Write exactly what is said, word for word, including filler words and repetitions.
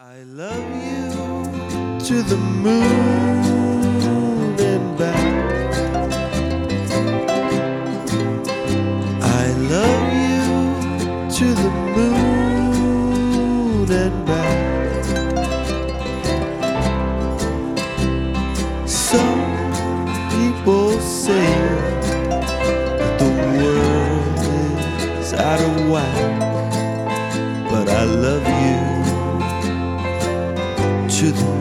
I love you to the moon and back. I love you to the moon and back. Some people say that the world is out of whack, but I love you to the